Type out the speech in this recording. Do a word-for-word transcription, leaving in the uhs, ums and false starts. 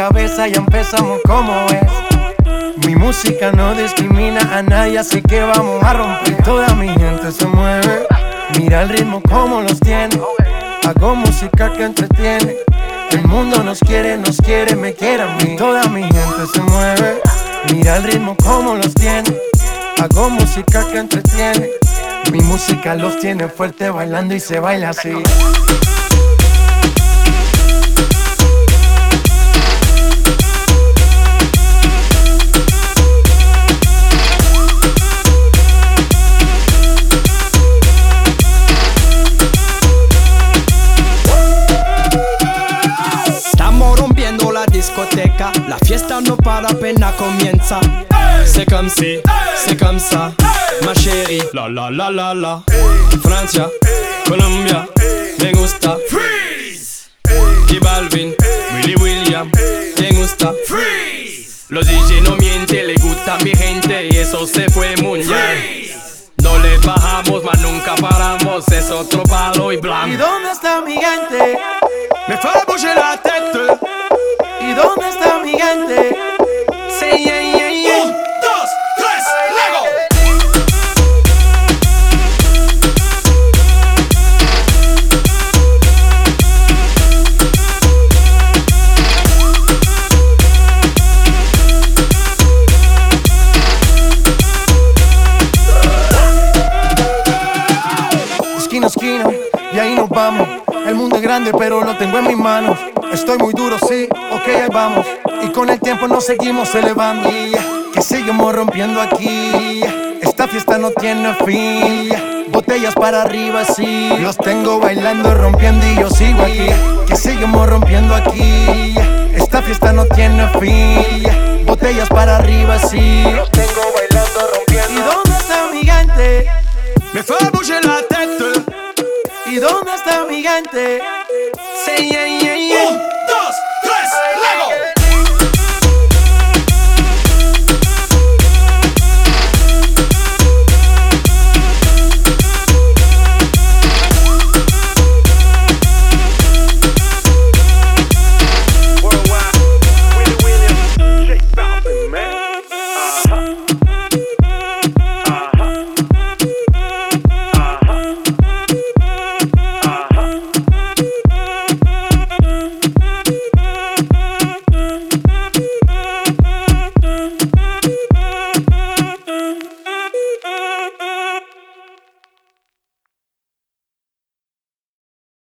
cabeza, ya empezamos como es. Mi música no discrimina a nadie, así que vamos a romper. Toda mi gente se mueve, mira el ritmo como los tiene. Hago música que entretiene. El mundo nos quiere, nos quiere, me quiere a mí. Toda mi gente se mueve, mira el ritmo como los tiene. Hago música que entretiene. Mi música los tiene fuerte bailando y se baila así. Discoteca, la fiesta no para, apenas comienza. C'est comme si, c'est comme ça, ma chérie. La la la la la. Francia, Colombia, me gusta. Freeze. Y Balvin, Willy William, me gusta. Freeze. Los D J no mienten, le gusta mi gente y eso se fue mundial. No le bajamos, mas nunca paramos, es otro palo y blanco. ¿Y dónde está mi gente? Me fait bouger la tête. ¿Y dónde está mi gente? Sí, yeah, yeah, yeah. Un, dos, tres, Lego. Esquina, esquina, y ahí nos vamos. El mundo es grande, pero lo tengo en mis manos. Estoy muy duro, sí, ok, ahí vamos. Y con el tiempo nos seguimos elevando. Que seguimos rompiendo aquí. Esta fiesta no tiene fin. Botellas para arriba, sí. Los tengo bailando, rompiendo y yo sigo aquí. Que seguimos rompiendo aquí. Esta fiesta no tiene fin. Botellas para arriba, sí. Los tengo bailando, rompiendo. ¿Y dónde está mi gente? Me fait bouger la tête. ¿Y dónde está mi gente? Sí, yeah, yeah, yeah.